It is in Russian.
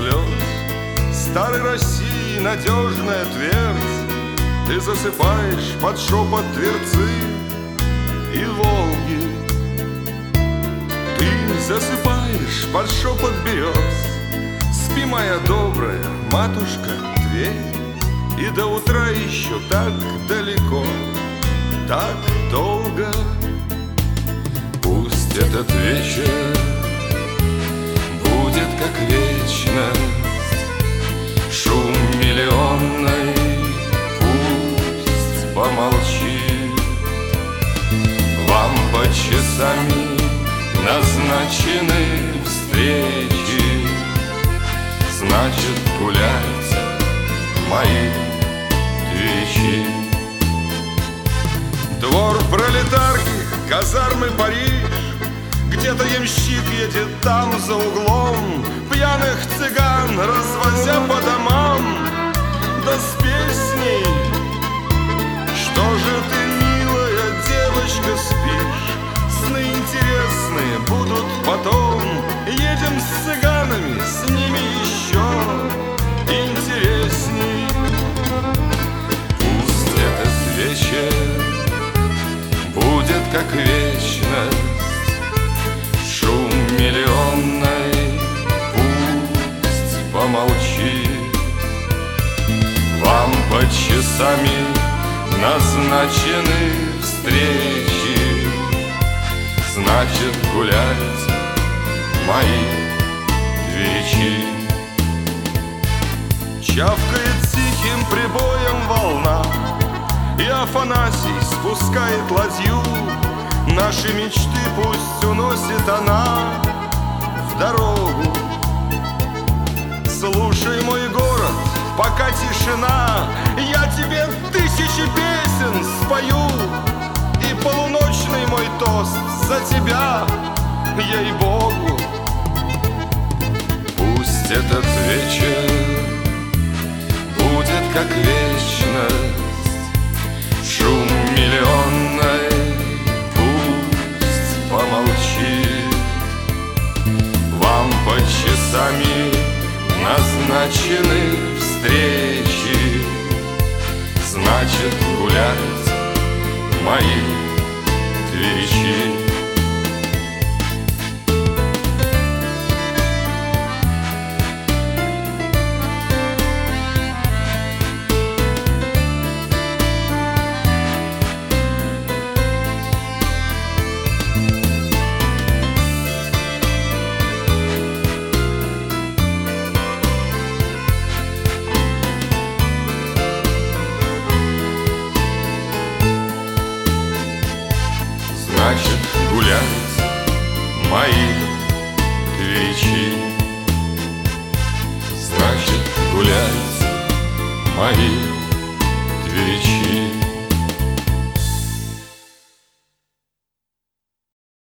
слез. Старой России надежная твердь, ты засыпаешь под шепот Тверцы и Волги. Ты засыпаешь под шепот берез. Спи, моя добрая матушка Тверь, и до утра еще так далеко, так долго. Пусть этот вечер будет как вечность, шум миллионный пусть помолчит. Вам по часами назначены встречи, значит, гуляйте, мои тверичи. Двор пролетарки, казармы Париж, где-то ямщик едет там за углом, пьяных цыган развозя по домам, да с песней: что же ты, милая девочка, спишь? Сны интересные будут потом. Едем с цыганами, с ними еще интересней. Пусть этот вечер будет как вечность, шум миллионный пусть помолчит. Вам по часами назначены встречи, значит, гуляйте, мои тверичи. Чавкает тихим прибоем волна, и Афанасий спускает ладью. Наши мечты пусть уносит она в дорогу. Слушай, мой город, пока тишина, я тебе тысячи песен спою. И полуночный мой тост за тебя, ей-богу. Пусть этот вечер будет как вечность, шум миллионный пусть помолчит. Вам по часами назначены встречи, значит, гуляйте, мои тверичи. Значит, гуляйте, мои тверичи. Значит, гуляйте, мои тверичи.